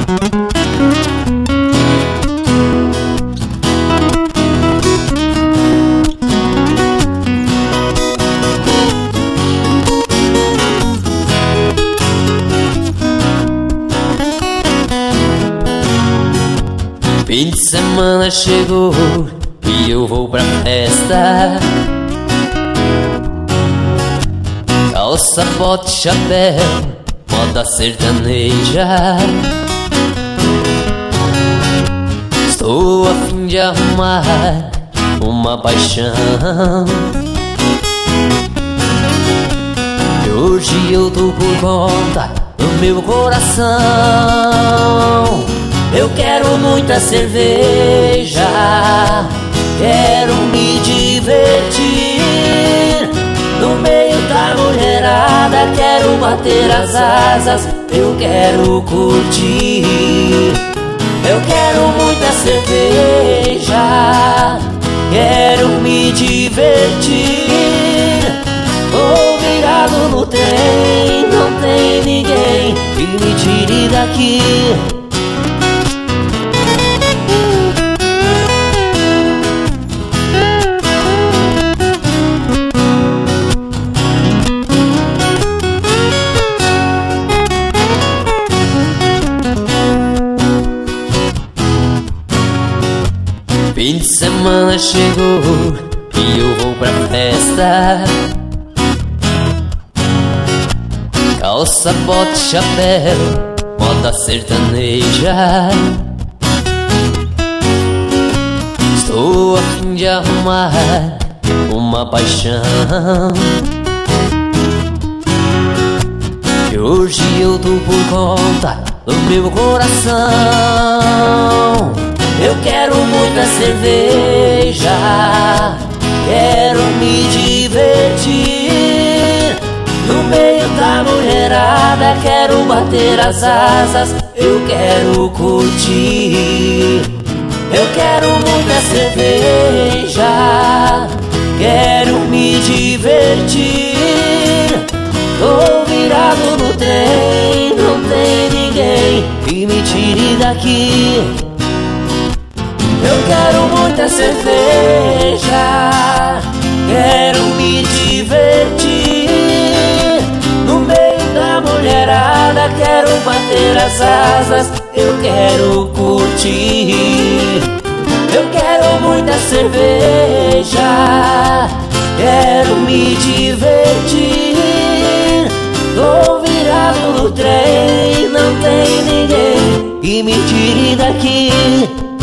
Fim de semana chegou e eu vou pra festa. Calça, bota, chapéu, moda sertaneja. Estou a fim de arrumar uma paixão. E hoje eu tô por conta do meu coração. Eu quero muita cerveja, quero me divertir. No meio da mulherada quero bater as asas, eu quero curtir. Eu quero muita cerveja, quero me divertir. Vou virado no trem, não tem ninguém que me tire daqui. Fim de semana chegou e eu vou pra festa. Calça, bota, chapéu, moda sertaneja. Estou a fim de arrumar uma paixão. E hoje eu tô por conta do meu coração. Eu quero muita cerveja, quero me divertir. No meio da mulherada quero bater as asas, eu quero curtir. Eu quero muita cerveja, quero me divertir. Tô virado no trem, não tem ninguém que me tire daqui. Eu quero muita cerveja, quero me divertir. No meio da mulherada quero bater as asas, eu quero curtir. Eu quero muita cerveja, quero me divertir. Tô virado no trem, não tem ninguém que me tire daqui.